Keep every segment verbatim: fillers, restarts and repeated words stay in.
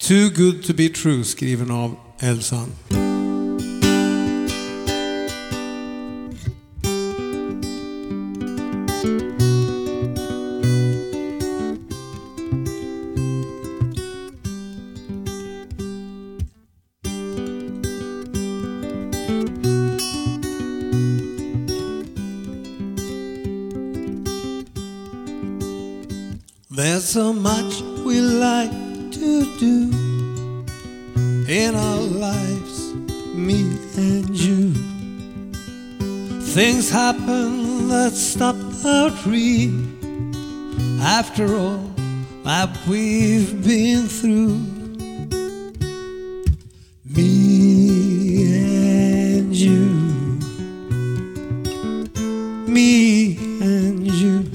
Too good to be true, skriven av Elsan. There's so much we like to do in our lives, me and you. Things happen that stop our dream. After all that we've been through, me and you, me and you.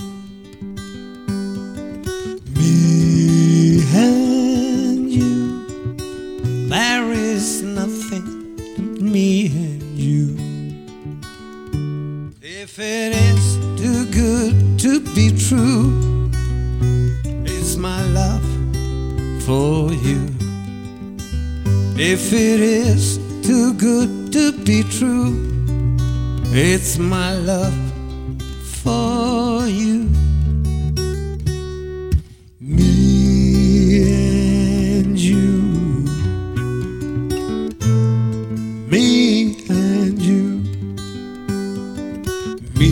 Me and you, there is nothing to me and you. If it is too good to be true, it's my love for you. If it is too good to be true, it's my love for you. Me and you, me and you, me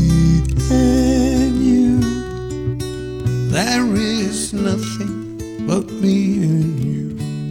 and you. There is nothing but me and you.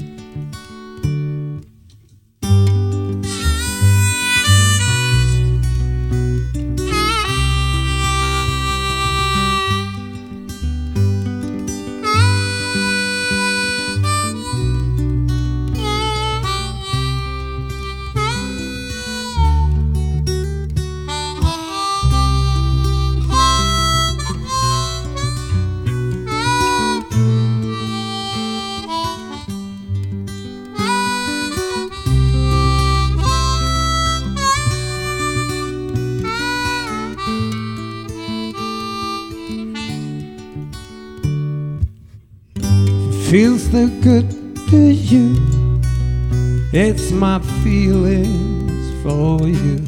Feels so good to you, it's my feelings for you.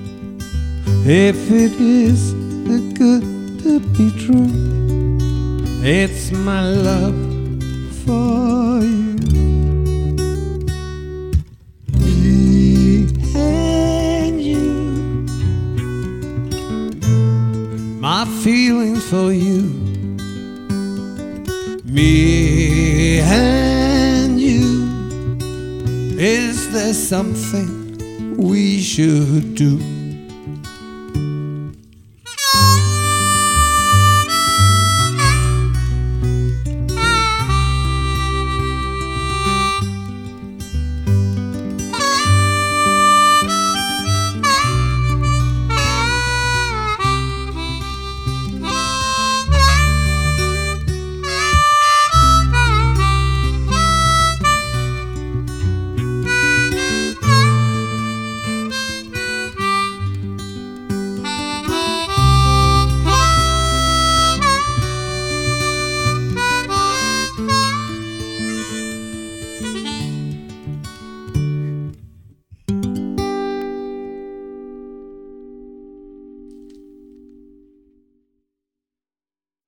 If it is too good to be true, it's my love for you. Me and you, my feelings for you. Me and you, is there something we should do?